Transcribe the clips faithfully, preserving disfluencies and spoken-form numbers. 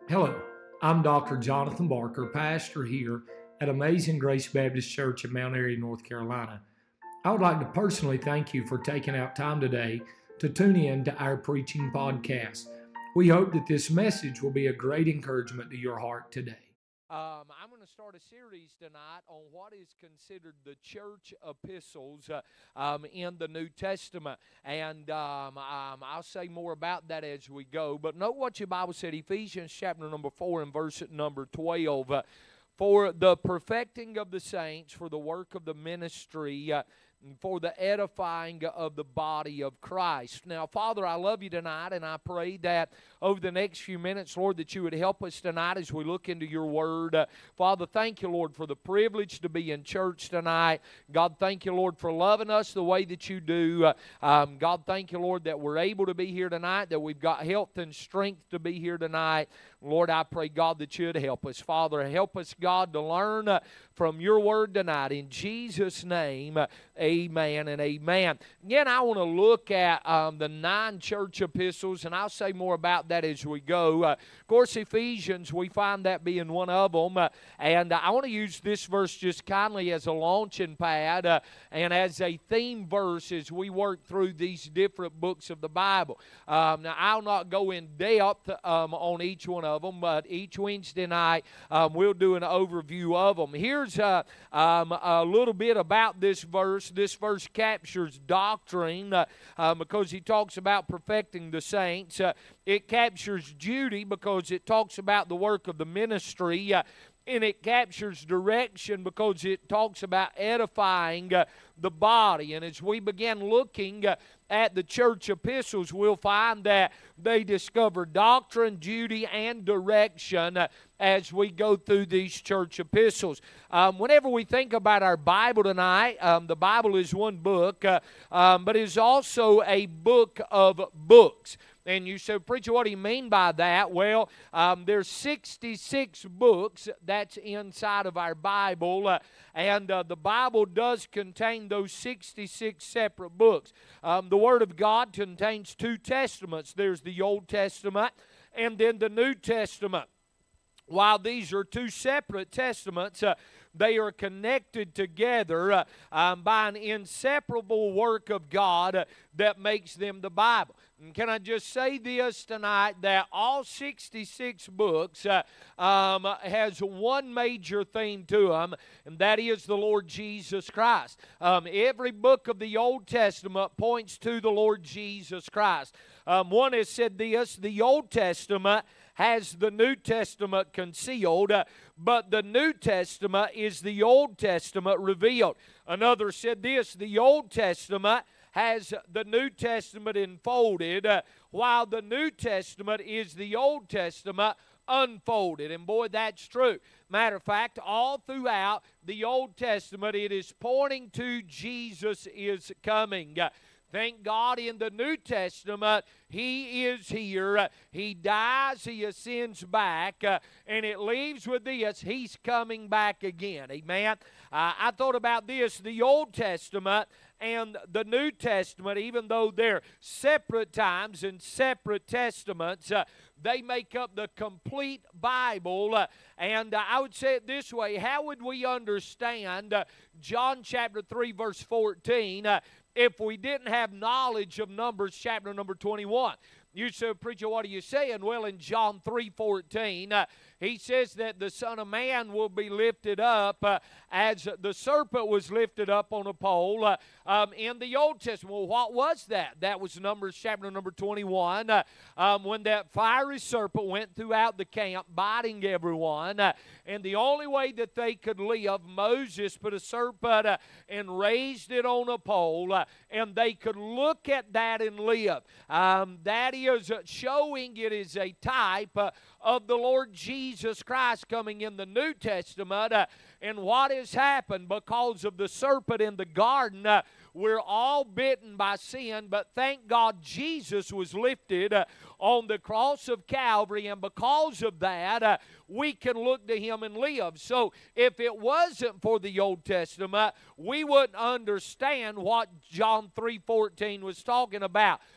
Hello, I'm Doctor Jonathan Barker, pastor here at Amazing Grace Baptist Church in Mount Airy, North Carolina. I would like to personally thank you for taking out time today to tune in to our preaching podcast. We hope that this message will be a great encouragement to your heart today. Um, I'm going to start a series tonight on what is considered the church epistles uh, um, in the New Testament. And um, um, I'll say more about that as we go. But note what your Bible said, Ephesians chapter number four and verse number twelve. Uh, for the perfecting of the saints, for the work of the ministry, uh, for the edifying of the body of Christ. Now, Father, I love you tonight, and I pray that over the next few minutes, Lord, that you would help us tonight as we look into your word. Uh, Father, thank you, Lord, for the privilege to be in church tonight. God, thank you, Lord, for loving us the way that you do. Uh, um, God, thank you, Lord, that we're able to be here tonight, that we've got health and strength to be here tonight. Lord, I pray, God, that you'd help us. Father, help us, God, to learn uh, from your word tonight. In Jesus' name, uh, amen and amen. Again, I want to look at um, the nine church epistles, and I'll say more about that as we go. Uh, of course, Ephesians, we find that being one of them, uh, and I want to use this verse just kindly as a launching pad uh, and as a theme verse as we work through these different books of the Bible. Um, now, I'll not go in depth um, on each one of them, but each Wednesday night um, we'll do an overview of them. Here's uh, um, a little bit about this verse. This verse captures doctrine uh, uh, because he talks about perfecting the saints. Uh, it captures duty because it talks about the work of the ministry. Uh, And it captures direction because it talks about edifying uh, the body. And as we begin looking uh, at the church epistles, we'll find that they discover doctrine, duty, and direction uh, as we go through these church epistles. Um, whenever we think about our Bible tonight, um, the Bible is one book, uh, um, but it's also a book of books. And you say, preacher, what do you mean by that? Well, um, there's sixty-six books that's inside of our Bible, uh, and uh, the Bible does contain those sixty-six separate books. Um, the Word of God contains two testaments. There's the Old Testament and then the New Testament. While these are two separate testaments, uh, they are connected together uh, um, by an inseparable work of God uh, that makes them the Bible. And can I just say this tonight, that all sixty-six books uh, um, has one major theme to them, and that is the Lord Jesus Christ. Um, every book of the Old Testament points to the Lord Jesus Christ. Um, one has said this, the Old Testament has the New Testament concealed, uh, but the New Testament is the Old Testament revealed. Another said this, the Old Testament has the New Testament enfolded, uh, while the New Testament is the Old Testament unfolded. And boy, that's true. Matter of fact, all throughout the Old Testament, it is pointing to Jesus is coming. Uh, Thank God in the New Testament, He is here. Uh, he dies, He ascends back, uh, and it leaves with this, He's coming back again. Amen? Uh, I thought about this, the Old Testament and the New Testament, even though they're separate times and separate testaments, uh, they make up the complete Bible. Uh, and uh, I would say it this way, how would we understand uh, John chapter three verse fourteen uh, if we didn't have knowledge of Numbers chapter number twenty-one? You say, preacher, what are you saying? Well, in John three fourteen, uh, he says that the Son of Man will be lifted up uh, as the serpent was lifted up on a pole uh, um, in the Old Testament. Well, what was that? That was Numbers chapter number twenty-one, uh, um, when that fiery serpent went throughout the camp, biting everyone. Uh, and the only way that they could live, Moses put a serpent uh, and raised it on a pole, uh, and they could look at that and live. Um, that is uh, showing it is a type uh, of the Lord Jesus Christ coming in the New Testament. Uh, and what has happened because of the serpent in the garden, uh, we're all bitten by sin, but thank God Jesus was lifted uh, on the cross of Calvary, and because of that, uh, we can look to Him and live. So if it wasn't for the Old Testament, we wouldn't understand what John three fourteen was talking about.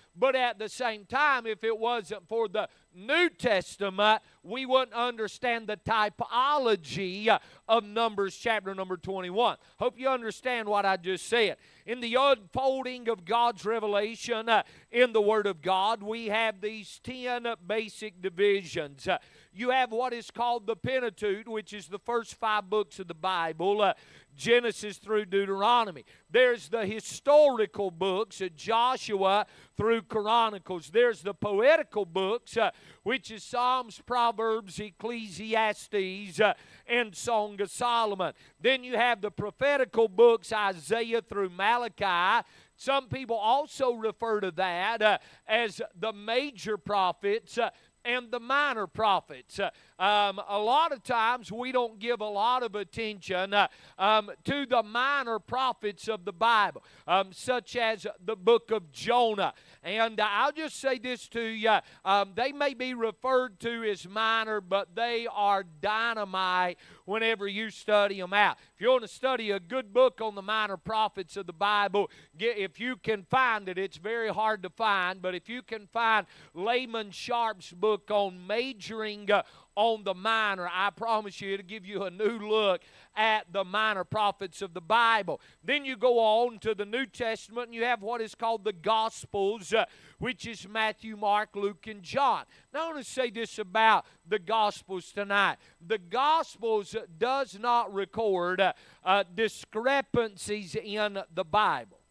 But at the same time, if it wasn't for the New Testament, we wouldn't understand the typology of Numbers chapter number twenty-one. Hope you understand what I just said. In the unfolding of God's revelation uh, in the Word of God, we have these ten basic divisions. Uh, you have what is called the Pentateuch, which is the first five books of the Bible, uh, Genesis through Deuteronomy. There's the historical books, uh, Joshua through Chronicles. There's the poetical books, uh, which is Psalms, Proverbs, Ecclesiastes, uh, and Song of Solomon. Then you have the prophetical books, Isaiah through Malachi. Some people also refer to that uh, as the major prophets uh, and the minor prophets. Uh, um, a lot of times we don't give a lot of attention uh, um, to the minor prophets of the Bible, um, such as the book of Jonah. And uh, I'll just say this to you. Um, they may be referred to as minor, but they are dynamite whenever you study them out. If you want to study a good book on the minor prophets of the Bible, get, if you can find it, it's very hard to find, but if you can find Layman Sharp's book on majoring uh, on the minor, I promise you it'll give you a new look at the minor prophets of the Bible. Then you go on to the New Testament and you have what is called the Gospels, uh, which is Matthew, Mark, Luke, and John. Now I want to say this about the Gospels tonight. The Gospels does not record uh, uh, discrepancies in the Bible.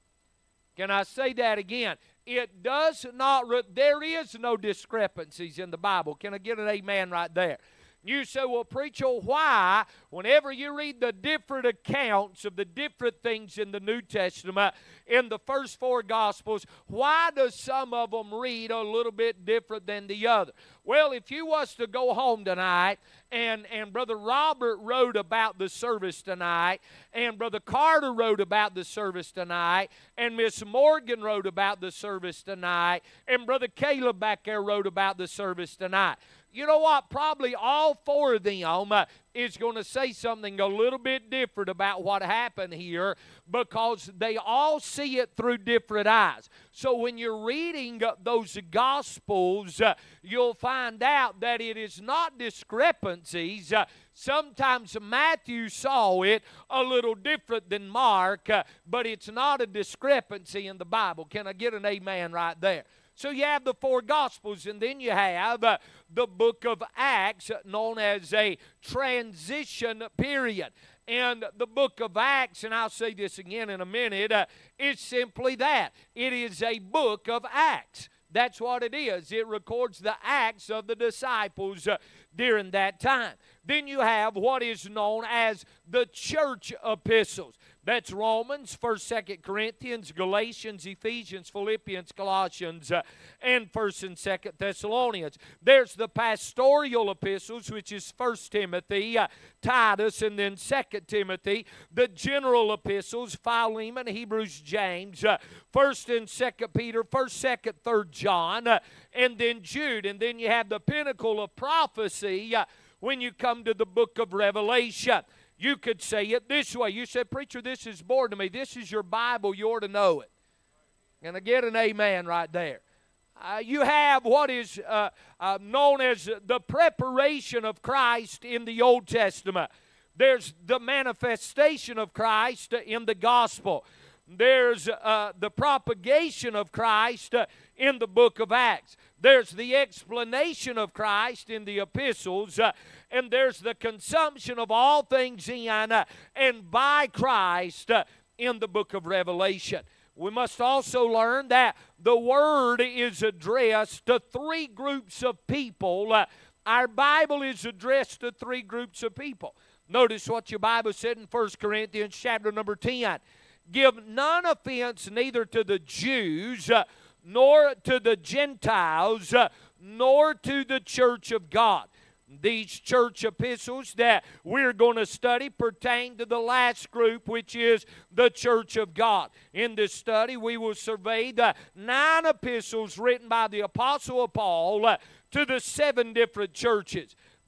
Can I say that again? It does not, re- there is no discrepancies in the Bible. Can I get an amen right there? You say, well, preacher, why, whenever you read the different accounts of the different things in the New Testament, in the first four Gospels, why does some of them read a little bit different than the other? Well, if you was to go home tonight, and, and Brother Robert wrote about the service tonight, and Brother Carter wrote about the service tonight, and Miss Morgan wrote about the service tonight, and Brother Caleb back there wrote about the service tonight. You know what? Probably all four of them uh, is going to say something a little bit different about what happened here because they all see it through different eyes. So when you're reading uh, those Gospels, uh, you'll find out that it is not discrepancies. Uh, sometimes Matthew saw it a little different than Mark, uh, but it's not a discrepancy in the Bible. Can I get an amen right there? So you have the four Gospels, and then you have uh, the book of Acts, known as a transition period. And the book of Acts, and I'll say this again in a minute, uh, is simply that. It is a book of Acts. That's what it is. It records the acts of the disciples uh, during that time. Then you have what is known as the church epistles. That's Romans, first, second Corinthians, Galatians, Ephesians, Philippians, Colossians, uh, and first and second Thessalonians. There's the pastoral epistles, which is first Timothy, uh, Titus, and then second Timothy. The general epistles, Philemon, Hebrews, James, uh, first and second Peter, first, second, third John, uh, and then Jude. And then you have the pinnacle of prophecy uh, when you come to the book of Revelation. You could say it this way. You said, preacher, this is boring to me. This is your Bible. You ought to know it. And I get an amen right there. Uh, you have what is uh, uh, known as the preparation of Christ in the Old Testament. There's the manifestation of Christ in the gospel. There's uh, the propagation of Christ uh, in the book of Acts. There's the explanation of Christ in the epistles. Uh, and there's the consumption of all things in uh, and by Christ uh, in the book of Revelation. We must also learn that the Word is addressed to three groups of people. Uh, our Bible is addressed to three groups of people. Notice what your Bible said in First Corinthians chapter number ten. Give none offense neither to the Jews, uh, nor to the Gentiles, uh, nor to the church of God. These church epistles that we're going to study pertain to the last group, which is the church of God. In this study, we will survey the nine epistles written by the Apostle Paul uh, to the seven different churches.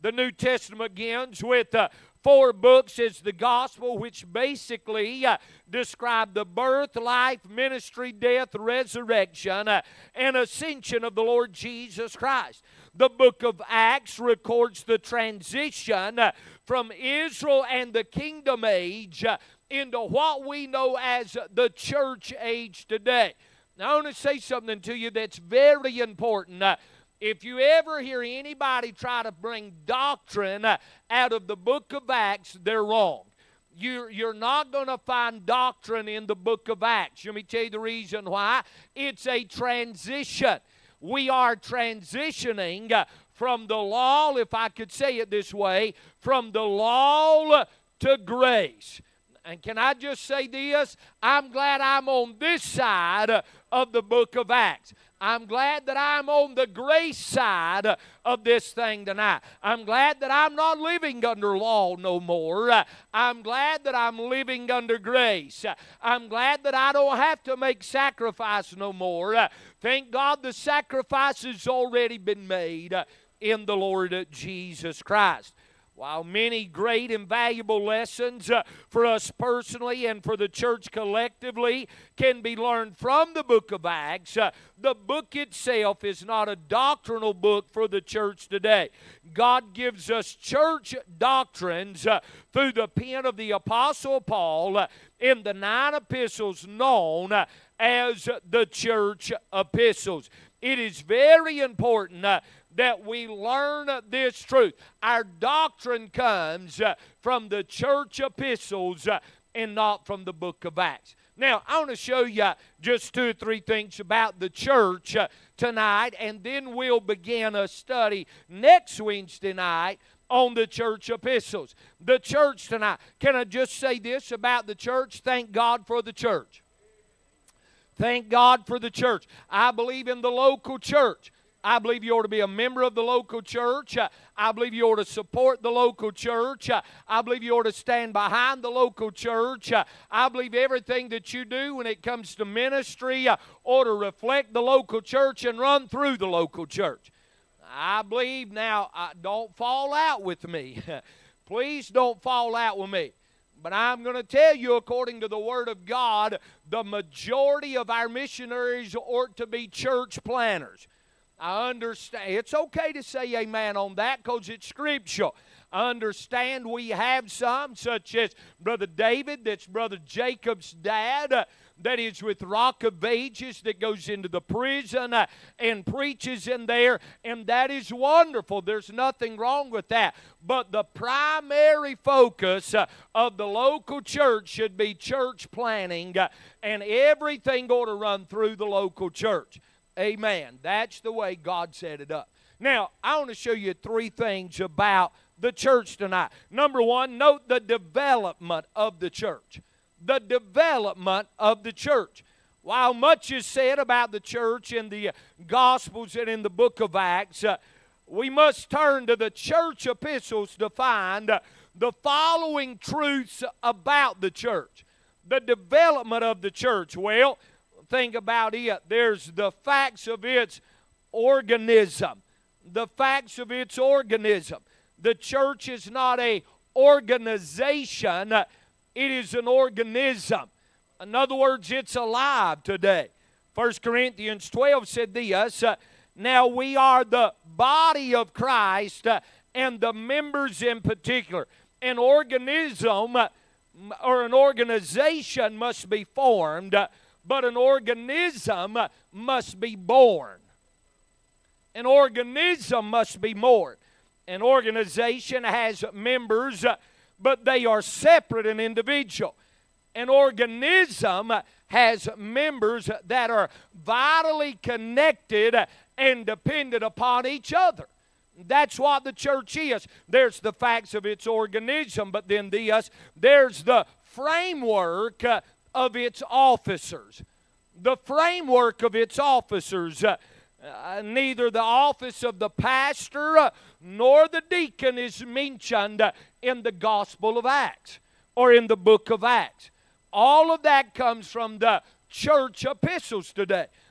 The New Testament begins with uh, four books as the gospel, which basically uh, describe the birth, life, ministry, death, resurrection, uh, and ascension of the Lord Jesus Christ. The book of Acts records the transition uh, from Israel and the kingdom age uh, into what we know as the church age today. Now, I want to say something to you that's very important. Uh, If you ever hear anybody try to bring doctrine out of the book of Acts, they're wrong. You're, you're not going to find doctrine in the book of Acts. Let me tell you the reason why. It's a transition. We are transitioning from the law, if I could say it this way, from the law to grace. And can I just say this? I'm glad I'm on this side of the book of Acts. I'm glad that I'm on the grace side of this thing tonight. I'm glad that I'm not living under law no more. I'm glad that I'm living under grace. I'm glad that I don't have to make sacrifice no more. Thank God the sacrifice has already been made in the Lord Jesus Christ. While many great and valuable lessons uh, for us personally and for the church collectively can be learned from the book of Acts, uh, the book itself is not a doctrinal book for the church today. God gives us church doctrines uh, through the pen of the Apostle Paul uh, in the nine epistles known uh, as the church epistles. It is very important uh, that we learn this truth. Our doctrine comes uh, from the church epistles uh, and not from the book of Acts. Now, I want to show you just two or three things about the church uh, tonight, and then we'll begin a study next Wednesday night on the church epistles. The church tonight. Can I just say this about the church? Thank God for the church. Thank God for the church. I believe in the local church. I believe you ought to be a member of the local church. Uh, I believe you ought to support the local church. Uh, I believe you ought to stand behind the local church. Uh, I believe everything that you do when it comes to ministry uh, ought to reflect the local church and run through the local church. I believe now, uh, don't fall out with me. Please don't fall out with me. But I'm going to tell you, according to the Word of God, the majority of our missionaries ought to be church planners. I understand. It's okay to say amen on that because it's scriptural. I understand we have some, such as Brother David, that's Brother Jacob's dad, uh, that is with Rock of Ages, that goes into the prison uh, and preaches in there, and that is wonderful. There's nothing wrong with that. But the primary focus uh, of the local church should be church planning, uh, and everything ought to run through the local church. Amen. That's the way God set it up. Now, I want to show you three things about the church tonight. Number one, note the development of the church. The development of the church. While much is said about the church in the Gospels and in the book of Acts, uh, we must turn to the church epistles to find uh, the following truths about the church. The development of the church. Well, think about it. There's the facts of its organism. The facts of its organism. The church is not an organization. It is an organism. In other words, it's alive today. First Corinthians twelve said this, uh, now we are the body of Christ uh, and the members in particular. An organism uh, or an organization must be formed, uh, but an organism must be born. An organism must be born. An organization has members, but they are separate and individual. An organism has members that are vitally connected and dependent upon each other. That's what the church is. There's the facts of its organism, but then this, there's the framework of its officers. The framework of its officers. Uh, uh, neither the office of the pastor uh, nor the deacon is mentioned uh, in the Gospel of Acts or in the book of Acts. All of that comes from the church epistles today.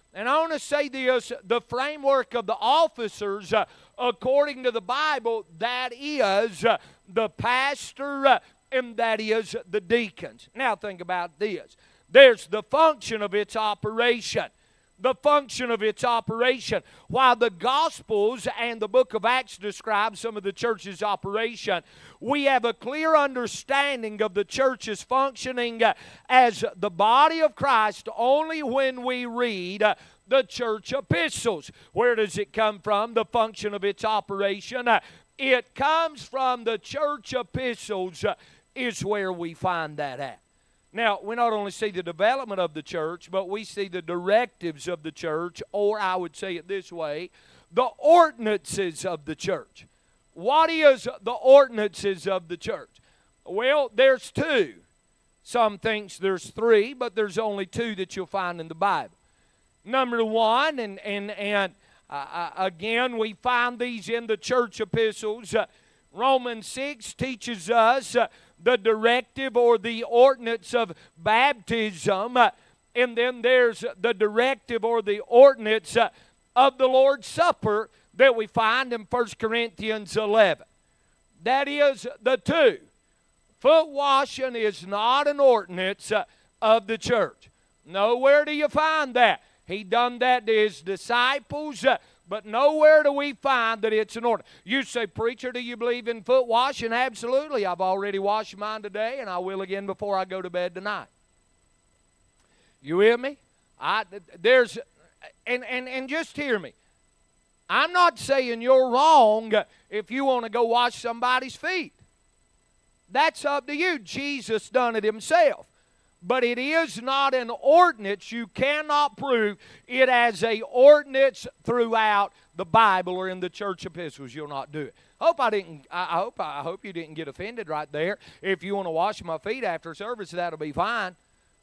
And I want to say this, the framework of the officers, uh, according to the Bible, that is uh, the pastor uh, and that is the deacons. Now think about this. There's the function of its operation. The function of its operation. While the Gospels and the book of Acts describe some of the church's operation, we have a clear understanding of the church's functioning uh, as the body of Christ only when we read uh, the church epistles. Where does it come from, the function of its operation? Uh, it comes from the church epistles uh, is where we find that at. Now, we not only see the development of the church, but we see the directives of the church, or I would say it this way, the ordinances of the church. What is the ordinances of the church? Well, there's two. Some thinks there's three, but there's only two that you'll find in the Bible. Number one, and, and, and uh, again, we find these in the church epistles. Uh, Romans six teaches us uh, the directive or the ordinance of baptism. Uh, and then there's the directive or the ordinance uh, of the Lord's Supper that we find in First Corinthians eleven. That is the two. Foot washing is not an ordinance uh, of the church. Nowhere do you find that. He done that to his disciples, uh, but nowhere do we find that it's an ordinance. You say, preacher, do you believe in foot washing? Absolutely. I've already washed mine today, and I will again before I go to bed tonight. You with me? I, there's, and, and, and just hear me. I'm not saying you're wrong if you want to go wash somebody's feet. That's up to you. Jesus done it himself. But it is not an ordinance. You cannot prove it as an ordinance throughout the Bible or in the church epistles. You'll not do it. Hope I didn't. I hope I hope you didn't get offended right there. If you want to wash my feet after service, that'll be fine.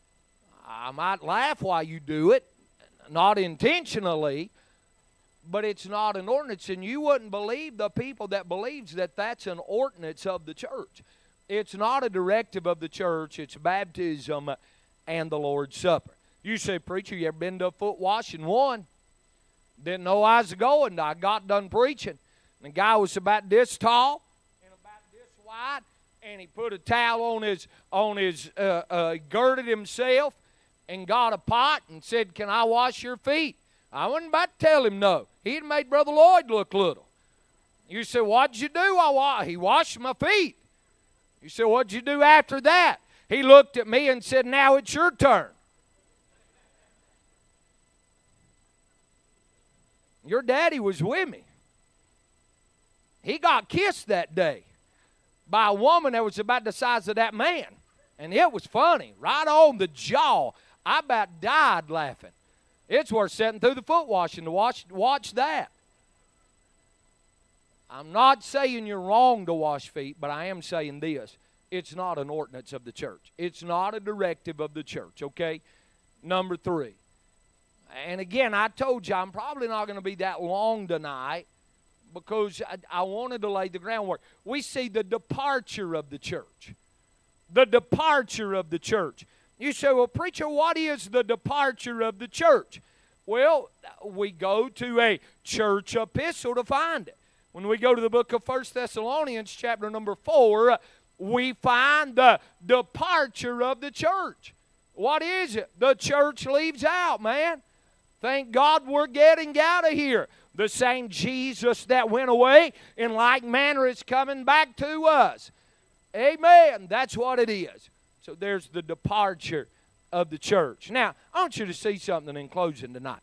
I might laugh while you do it, not intentionally, but it's not an ordinance. And you wouldn't believe the people that believes that that's an ordinance of the church. It's not a directive of the church. It's baptism and the Lord's Supper. You say, preacher, you ever been to a foot washing? One. Didn't know I was going. I got done preaching. The guy was about this tall and about this wide, and he put a towel on his, on his uh, uh, girded himself and got a pot and said, can I wash your feet? I wasn't about to tell him no. He had made Brother Lloyd look little. You say, what'd you do? I wa- he washed my feet. You said, what'd you do after that? He looked at me and said, now it's your turn. Your daddy was with me. He got kissed that day by a woman that was about the size of that man. And it was funny. Right on the jaw. I about died laughing. It's worth sitting through the foot washing to watch, watch that. I'm not saying you're wrong to wash feet, but I am saying this. It's not an ordinance of the church. It's not a directive of the church, okay? Number three. And again, I told you I'm probably not going to be that long tonight because I, I wanted to lay the groundwork. We see the departure of the church. The departure of the church. You say, well, preacher, what is the departure of the church? Well, we go to a church epistle to find it. When we go to the book of First Thessalonians, chapter number four, we find the departure of the church. What is it? The church leaves out, man. Thank God we're getting out of here. The same Jesus that went away in like manner is coming back to us. Amen. That's what it is. So there's the departure of the church. Now, I want you to see something in closing tonight.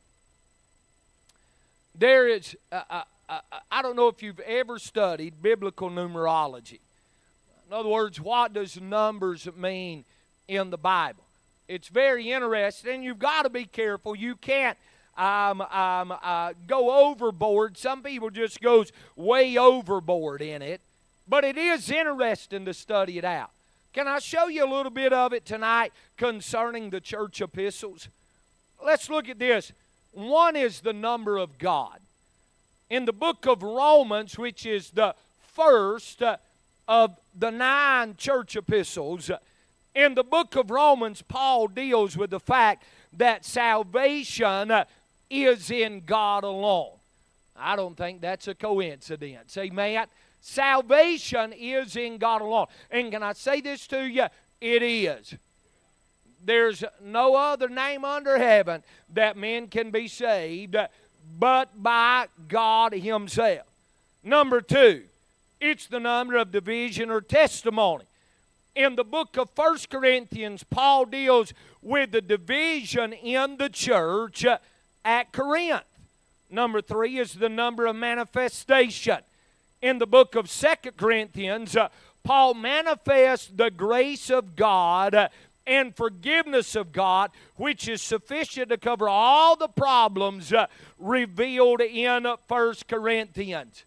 There is... Uh, uh, Uh, I don't know if you've ever studied biblical numerology. In other words, what does numbers mean in the Bible? It's very interesting, and you've got to be careful. You can't um, um, uh, go overboard. Some people just goes way overboard in it. But it is interesting to study it out. Can I show you a little bit of it tonight concerning the church epistles? Let's look at this. One is the number of God. In the book of Romans, which is the first uh, of the nine church epistles, uh, in the book of Romans, Paul deals with the fact that salvation uh, is in God alone. I don't think that's a coincidence. Amen. Salvation is in God alone. And can I say this to you? It is. There's no other name under heaven that men can be saved but by God Himself. Number two, it's the number of division or testimony. In the book of First Corinthians, Paul deals with the division in the church at Corinth. Number three is the number of manifestation. In the book of Second Corinthians, uh, Paul manifests the grace of God uh, and forgiveness of God, which is sufficient to cover all the problems uh, revealed in First Corinthians.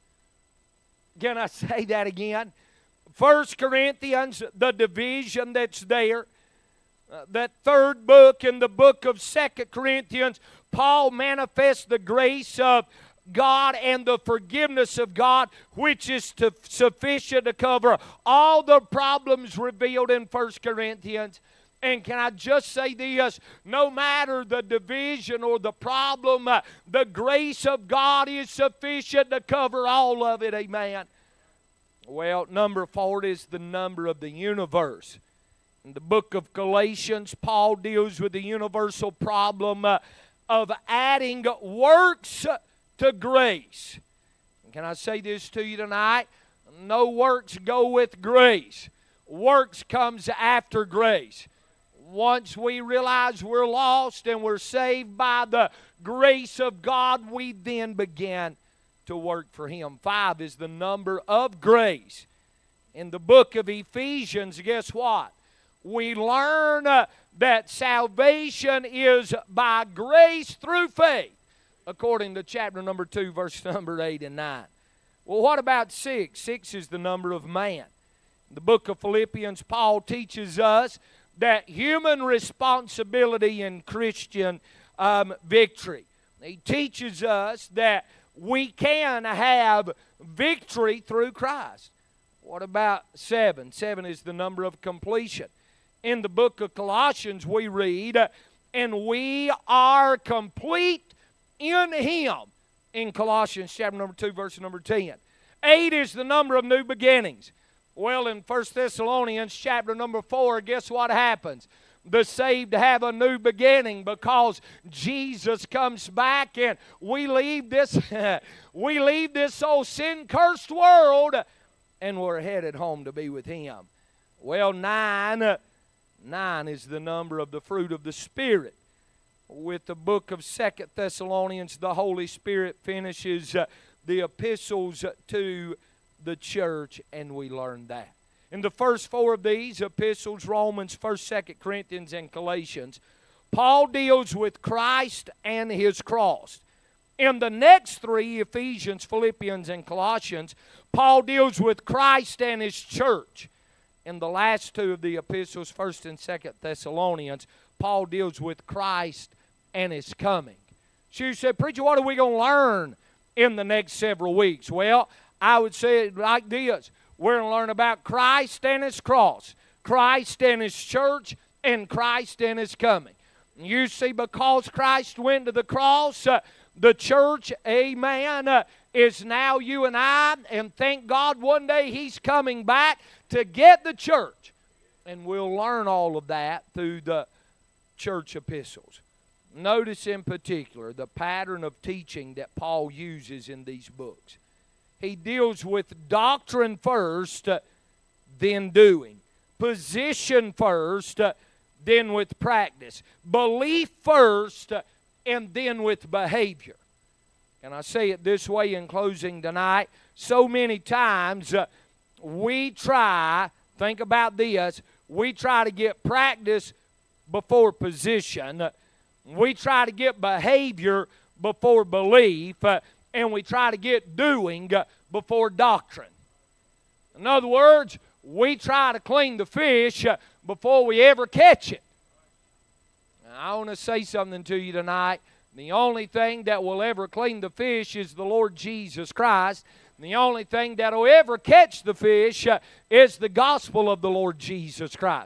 Can I say that again? First Corinthians, the division that's there. Uh, that third book in the book of Second Corinthians, Paul manifests the grace of God and the forgiveness of God, which is to, sufficient to cover all the problems revealed in First Corinthians. And can I just say this? No matter the division or the problem, uh, the grace of God is sufficient to cover all of it. Amen. Well, number four is the number of the universe. In the book of Galatians, Paul deals with the universal problem uh, of adding works to grace. Can I say this to you tonight? No works go with grace. Works comes after grace. Once we realize we're lost and we're saved by the grace of God, we then begin to work for Him. Five is the number of grace. In the book of Ephesians, guess what? We learn uh, that salvation is by grace through faith, according to chapter number two, verse number eight and nine. Well, what about six? Six is the number of man. In the book of Philippians, Paul teaches us that human responsibility in Christian um, victory. He teaches us that we can have victory through Christ. What about seven? Seven is the number of completion. In the book of Colossians, we read, and we are complete in Him. In Colossians chapter number two, verse number ten. Eight is the number of new beginnings. Well, in First Thessalonians chapter number four, guess what happens? The saved have a new beginning because Jesus comes back and we leave this, we leave this old sin-cursed world and we're headed home to be with Him. Well, nine, nine is the number of the fruit of the Spirit. With the book of Second Thessalonians, the Holy Spirit finishes uh, the epistles to the church, and we learn that. In the first four of these epistles, Romans, First, Second Corinthians, and Galatians, Paul deals with Christ and His cross. In the next three, Ephesians, Philippians, and Colossians, Paul deals with Christ and His church. In the last two of the epistles, First and Second Thessalonians, Paul deals with Christ and His coming. So you said, preacher, what are we going to learn in the next several weeks? Well, I would say it like this. We're going to learn about Christ and His cross, Christ and His church, and Christ and His coming. You see, because Christ went to the cross, uh, the church, amen, uh, is now you and I, and thank God one day He's coming back to get the church. And we'll learn all of that through the church epistles. Notice in particular the pattern of teaching that Paul uses in these books. He deals with doctrine first, uh, then doing. Position first, uh, then with practice. Belief first, uh, and then with behavior. And I say it this way in closing tonight. So many times uh, we try, think about this, we try to get practice before position. We try to get behavior before belief. Uh, and we try to get doing uh, before doctrine. In other words, we try to clean the fish uh, before we ever catch it. Now, I want to say something to you tonight. The only thing that will ever clean the fish is the Lord Jesus Christ. The only thing that will ever catch the fish uh, is the gospel of the Lord Jesus Christ.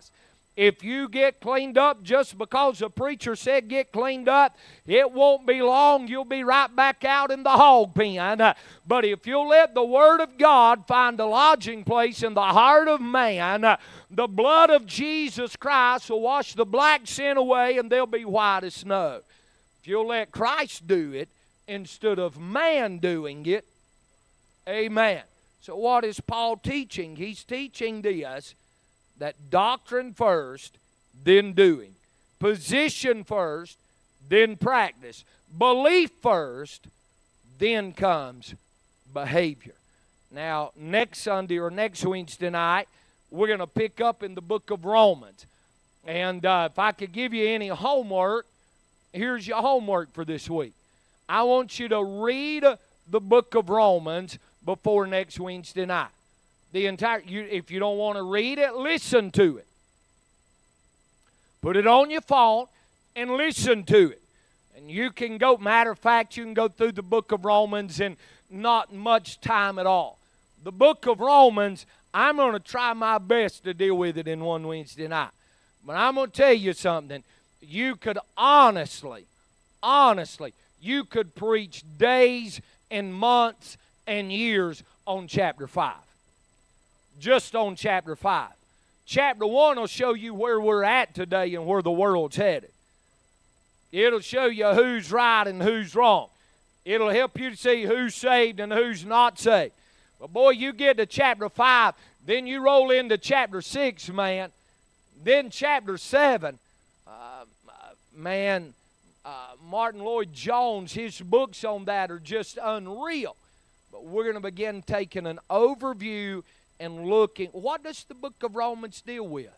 If you get cleaned up just because the preacher said get cleaned up, it won't be long. You'll be right back out in the hog pen. But if you'll let the Word of God find a lodging place in the heart of man, the blood of Jesus Christ will wash the black sin away and they'll be white as snow. If you'll let Christ do it instead of man doing it, amen. So what is Paul teaching? He's teaching us that doctrine first, then doing. Position first, then practice. Belief first, then comes behavior. Now, next Sunday or next Wednesday night, we're going to pick up in the book of Romans. And uh, if I could give you any homework, here's your homework for this week. I want you to read the book of Romans before next Wednesday night. The entire, you, if you don't want to read it, listen to it. Put it on your phone and listen to it. And you can go, matter of fact, you can go through the book of Romans in not much time at all. The book of Romans, I'm going to try my best to deal with it in one Wednesday night. But I'm going to tell you something. You could honestly, honestly, you could preach days and months and years on chapter five. Just on chapter five. Chapter one will show you where we're at today and where the world's headed. It'll show you who's right and who's wrong. It'll help you to see who's saved and who's not saved. But boy, you get to chapter five, then you roll into chapter six, man. Then chapter seven, uh, man, uh, Martin Lloyd-Jones, his books on that are just unreal. But we're going to begin taking an overview and looking. What does the book of Romans deal with?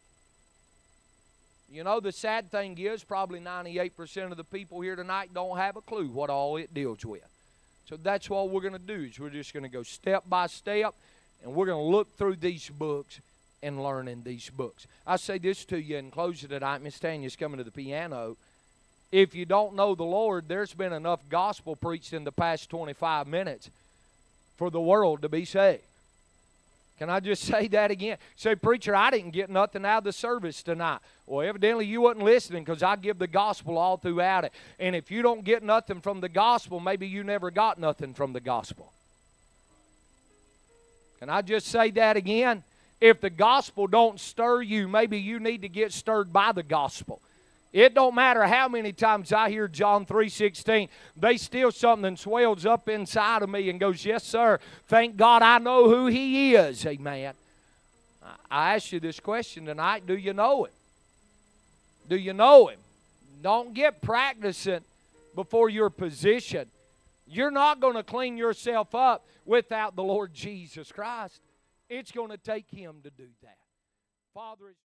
You know, the sad thing is probably ninety-eight percent of the people here tonight don't have a clue what all it deals with. So that's what we're going to do is we're just going to go step by step, and we're going to look through these books and learn in these books. I say this to you in closing tonight. Miss Tanya's coming to the piano. If you don't know the Lord, there's been enough gospel preached in the past twenty-five minutes for the world to be saved. Can I just say that again? Say, preacher, I didn't get nothing out of the service tonight. Well, evidently you wasn't listening because I give the gospel all throughout it. And if you don't get nothing from the gospel, maybe you never got nothing from the gospel. Can I just say that again? If the gospel don't stir you, maybe you need to get stirred by the gospel. It don't matter how many times I hear John three sixteen. They still something swells up inside of me and goes, yes, sir. Thank God I know who He is. Amen. I ask you this question tonight. Do you know Him? Do you know Him? Don't get practicing before your position. You're not going to clean yourself up without the Lord Jesus Christ. It's going to take Him to do that. Father,